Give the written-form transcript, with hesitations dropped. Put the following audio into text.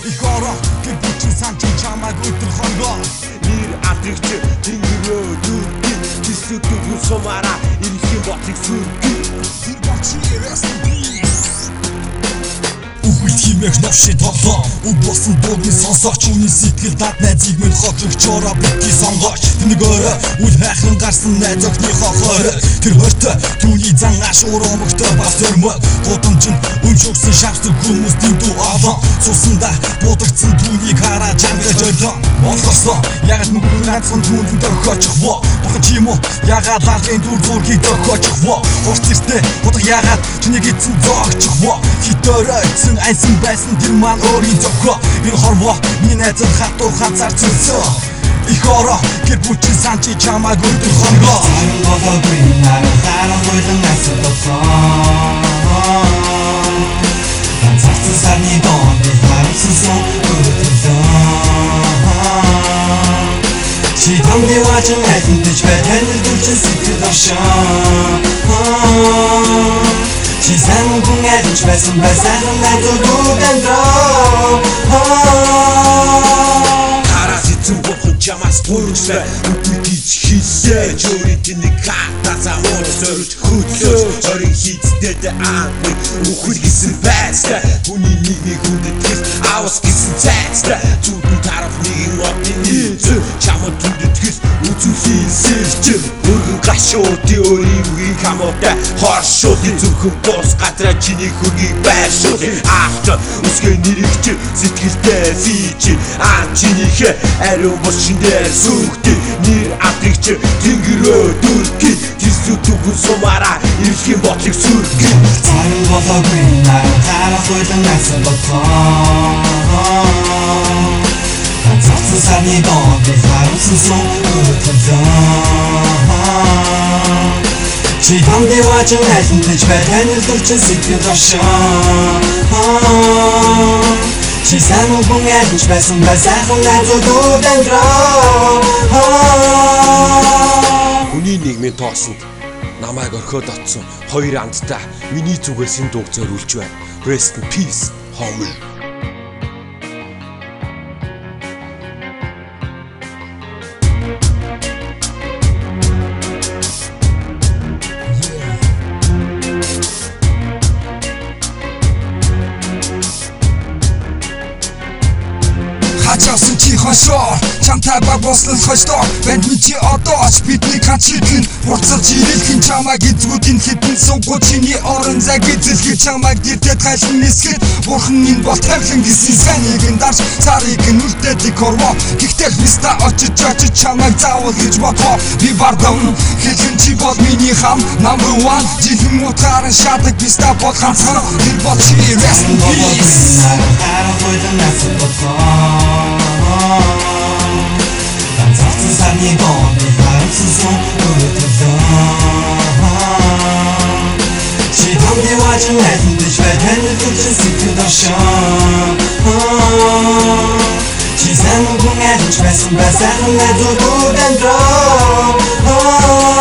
их ороо гэр бүчин сан чи чамайг өдөр хонгоо нэр адрэгч тэнгэрөө дүрги тэсүүд дүгэн сумаараа ирэх бодлыг сүрги тэр бочи rest in peace Химэх навши тоглоо Убосон дуугийн сонсогч Үний сэтгэл дад найзыг минь хотлогчороо битгий сонгооч Тэнэг өрөө үл хайхран гарсан найз охиныхоо хорой Тэр хортой түүний зан ашуур омогтой бас төрмөд Гудамжинд өмшөөрсөн шавсар хүмүүсийн дүү олон Сусандаа будагдсан түүнийг хараад жангаж ойлоо Монголсон ягаад нүгэн ганцхан түүнд дөрхөчих во Бахан ч юм уу ягаад лалын дүр зургийг дөрхөчих во Урт иртэ бодох ягаад чинийг эцэн зоогчих во Хитөрөө эцэн айсан байсан тэр маань өөрийн зохио Энэ хорвоо миний найзад хатуу хазар цөлсөө Их ороо гэр бүчин сан чи чамайг өдөр хонгоо Болоогүй наран харан хойлон асар болсон Ганцаарсан сарны доонд харамсан сон өдөрлөө Чи тамны вачин айтандаж бай танил дүрчин сэтгэл оршоо Чи сайн хүн айдаж байсан сайхан найдваргүй дамжаа Хараас эцэн бухан чамаас бүрсэ Үтгийж хийсээ Чөрийн тэнэг хатасаа муур сөрж хөдлөөж Орин хийцтэд аамны үхэл гисэн байстай Хүний нэгний хүндэт хэл авас гисэн цайцтай Зүудэн тарах нэгin одны нийцүү Чамд түндэт хэл үзүүлэн сэрчил Өргөн гашуудын өөрийн үгийн хамуутай Хоршуудын зүрхэн бос гадраа чиний хөргийг байршуулын Ахч үсгээ нэрэгч сэтгэлдээ фичи чинийхээ ариун бошин дээр сүргтий Нэр адрэгч тэнгэрөө дүрги Тэсүүд түгэн сумаараа ирэх бодлыг сүрги Царин болоогүй наран харан хойлон асар болсон Ганцаарсан сарны доонд харамсан сон өдөрлөө Чи тамны вачин айтандаж бай танил дүрчин сэтгэл оршоо Чи сайн хүн айдаж байсан сайхан найдваргүй дамжаа Хүний нийгмийн тоосонд намайг орхиод оцсон хоёр андтай миний зүгээс энэ дууг зориулж байна. Rest in peace, homie. Хачаасан чи хошоор Чамтай баг бослол хойштоо Бэнд ми чи одооч бидний хачилгэн Бурцалж ирэлхэн чамайг эзгүүдийн хитэн Сугуу чиний орон зайг эзэлхий Чамайг дэрдэд хайлан нисгэд Бурхан энэ бол тавилан гэсэн сайныг нь дарж Царыг нь үлдээдэг хорвоо Гэхдээ биста очиж чамайг заавал гэж бодвоо Би бардам хэлхэн чи бол миний хам Number one жихэн утгааран шадаг биста бол ганцхан Тэр бол чи rest in peace Харан хойлон асар болсон Ганцаарсан сарны доонд харамсан сон өдөрлөө Чи тамны вачин айтандаж бай танил дүрчин сэтгэл оршоо Чи сайн хүн айдаж байсан сайхан найдваргүй дамжаа